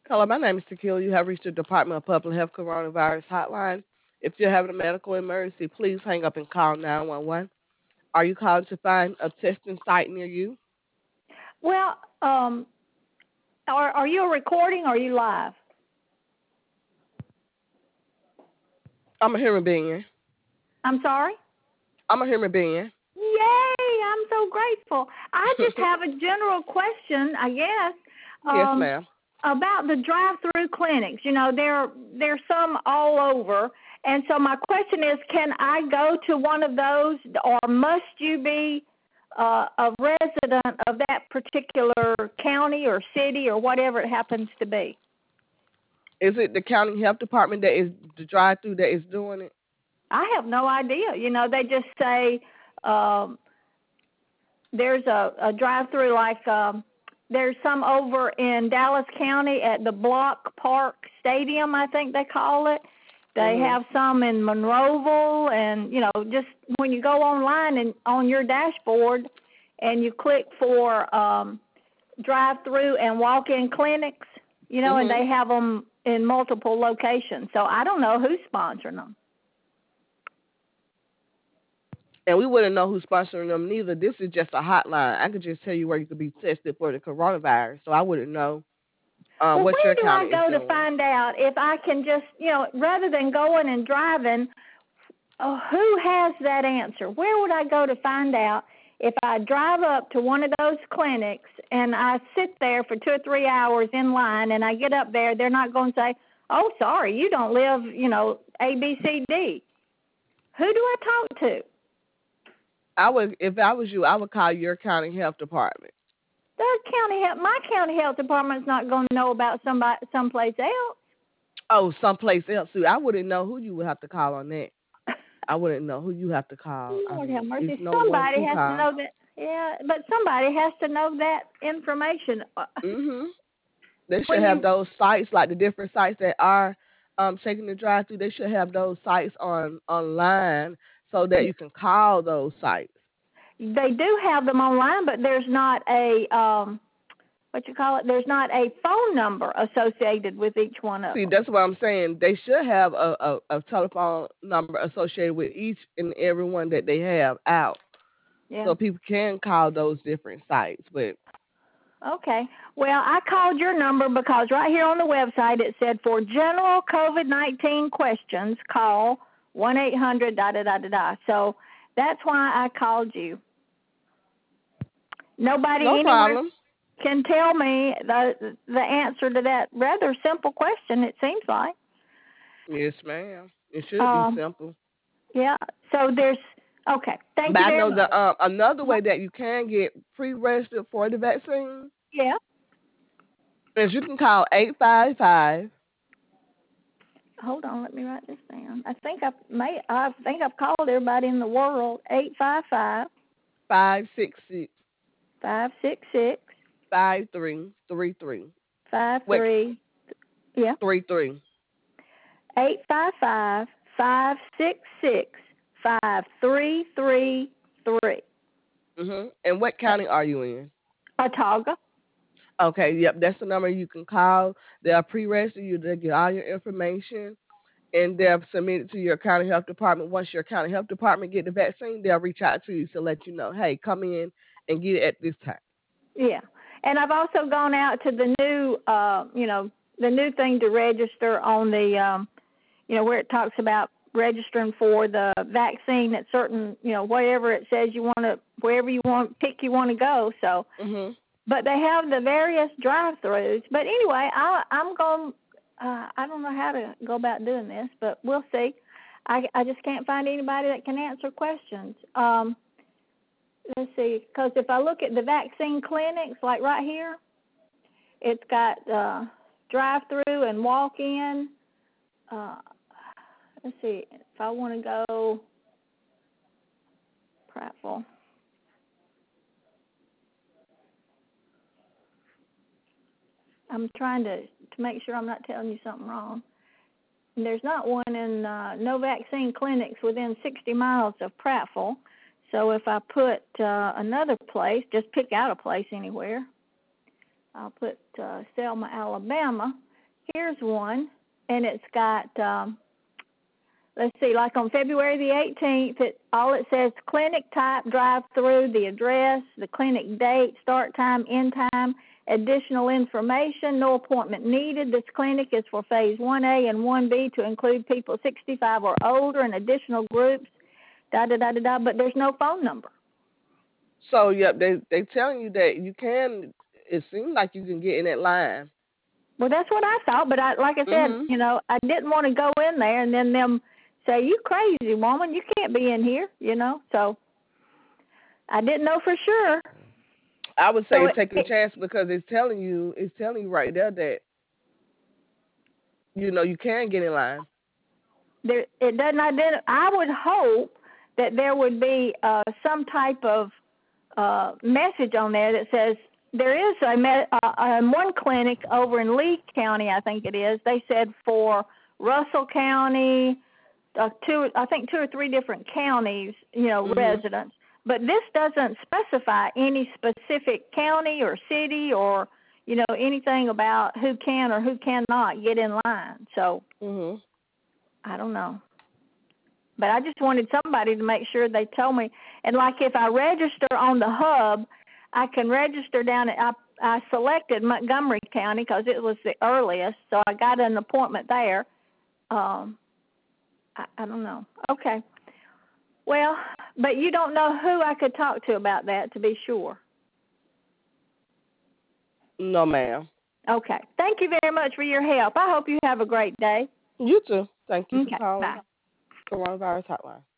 Hello, my name is Tequila. You have reached the Department of Public Health Coronavirus Hotline. If you're having a medical emergency, please hang up and call 911. Are you calling to find a testing site near you? Well, are you a recording or are you live? I'm a human being. I'm sorry? I'm a human being. Yay! I'm so grateful. I just have a general question, I guess, Yes, ma'am. about the drive-through clinics. You know, there's some all over, and so my question is, can I go to one of those, or must you be a resident of that particular county or city or whatever it happens to be? Is it the county health department that is the drive-through that is doing it? I have no idea. You know, they just say um, there's a drive-through like there's some over in Dallas County at the Block Park Stadium, I think they call it. They Mhm. have some in Monroeville, and you know, just when you go online and on your dashboard, and you click for drive-through and walk-in clinics, you know, and Mhm. they have them in multiple locations. So I don't know who's sponsoring them. And we wouldn't know who's sponsoring them neither. This is just a hotline. I could just tell you where you could be tested for the coronavirus, so I wouldn't know Well, what where your do I county is go to doing. find out if I can just, you know, rather than going and driving, who has that answer? Where would I go to find out if I drive up to one of those clinics and I sit there for 2 or 3 hours in line and I get up there, they're not going to say, oh, sorry, you don't live, you know, A, B, C, D. Who do I talk to? I would, if I was you, I would call your county health department. My county health department's not going to know about someplace else. Oh, someplace else too. I wouldn't know who you would have to call on that. I wouldn't know who you have to call. I Lord have mean, it's mercy. no one Somebody to has to call. know that. Yeah, but somebody has to know that information. Mhm. They should When have you, those sites, like the different sites that are taking the drive through. They should have those sites on online so that you can call those sites. they do have them online, but there's not a what you call it? There's not a phone number associated with each one of See, them. that's what I'm saying. They should have a telephone number associated with each and every one that they have out, Yeah. so people can call those different sites. But Okay. Well, I called your number because right here on the website it said for general COVID-19 questions, call 1-800 da da da da da. So that's why I called you. Nobody no anywhere problem. can tell me the answer to that rather simple question. It seems like. Yes, ma'am. It should be Um, simple. yeah. So there's okay. Thank But you I very know much. the another way that you can get pre-registered for the vaccine Yeah. is you can call 855. Hold on. Let me write this down. I think I've called everybody in the world. 855 566 566 5333. Wait, 53. Yeah. 33. 855 566 5333. And what county are you in? Otaga. Okay, yep, that's the number you can call. They'll pre-register you. They'll get all your information, and they'll submit it to your county health department. Once your county health department get the vaccine, they'll reach out to you to let you know, hey, come in and get it at this time. Yeah. And I've also gone out to the new, the new thing to register on the, where it talks about registering for the vaccine at certain, wherever it says you want to, wherever you want, pick you want to go. So, Mhm. but they have the various drive-throughs. But anyway, I'm going, I don't know how to go about doing this, but we'll see. I just can't find anybody that can answer questions. Let's see, because if I look at the vaccine clinics, like right here, it's got drive-through and walk-in. Uh, let's see, if I want to go Prattville. I'm trying to make sure I'm not telling you something wrong. And there's not one in no vaccine clinics within 60 miles of Prattville. So if I put another place, just pick out a place anywhere. I'll put Selma, Alabama. Here's one, and it's got, let's see, like on February the 18th, all it says clinic type, drive-through, the address, the clinic date, start time, end time, additional information, no appointment needed. This clinic is for phase 1A and 1B to include people 65 or older and additional groups, da-da-da-da-da, but there's no phone number. So, yep, they telling you that you can, it seems like you can get in that line. Well, that's what I thought, but like I said, Mhm. you know, I didn't want to go in there and then them say, you crazy woman, you can't be in here, you know, so I didn't know for sure. I would So say take a chance because it's telling you right there that, you know, you can get in line. it doesn't identify. I would hope that there would be some type of message on there that says there is one clinic over in Lee County, I think it is. They said for Russell County, two or three different counties, you know, residents. But this doesn't specify any specific county or city or, you know, anything about who can or who cannot get in line. So I don't know. But I just wanted somebody to make sure they told me. And like if I register on the hub, I can register down at, I selected Montgomery County because it was the earliest, so I got an appointment there. I don't know. Okay. Well, but you don't know who I could talk to about that, to be sure. No, ma'am. Okay. Thank you very much for your help. I hope you have a great day. You too. Thank you for Okay. calling. Bye. Coronavirus Hotline.